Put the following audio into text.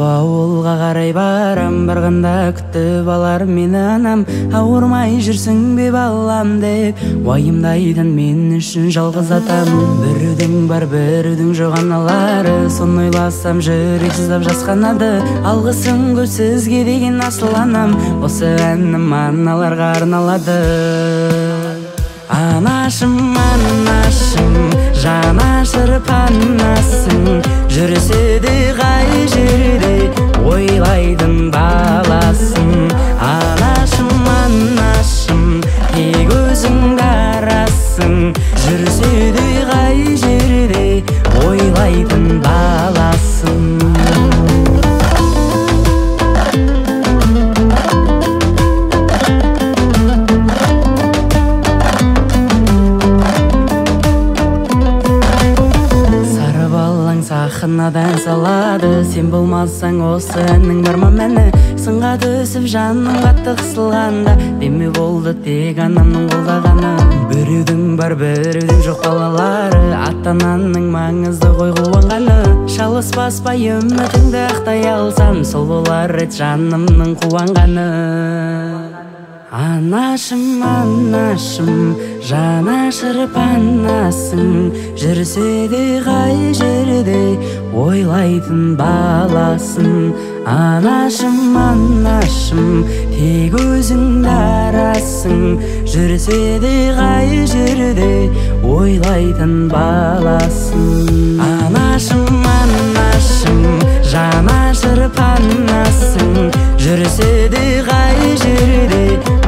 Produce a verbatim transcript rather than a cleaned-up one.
ауылға қарай барам, барғанда күтіп алар мені анам. Ауырмай жүрсің бе балам деп уайымдайтын мен үшін жалғыз атам. Біреудің бар біреудің жоқ аналары, соны ойласам жүрек сыздап жасқанады. Алғысым көп сізге деген асыл анам, осы әнім аналарға арналады. Анашым, анашым, жанашыр панасың, жүрсе де қай жерде ойлайтын баласың. Анашым, анашым, тек өзіңді арасың, жүрсе де қай жерде ойлайтын баласың. Сахнадан салады, сен болмасаң осы әннің бар ма мәні? Сынға түсіп жаным қатты қысылғанда, деме болды тек анамның қолдағаны. Біреудің бар біреудің жоқ балалары, ата-ананың маңызды ғой қуанғаны. Шалыспаспай үмітіңді ақтай алсам, сол болар еді жанымның қуанғаны. Анашым, анашым, жанашыр панасың, жүрсе де қай жерде ойлайтын баласың. Анашым, анашым, тек өзіңді арасың, жүрсе де қай жерде ойлайтын баласың. Анашым, анашым, жанашыр панасың, жүрсе де қай жерде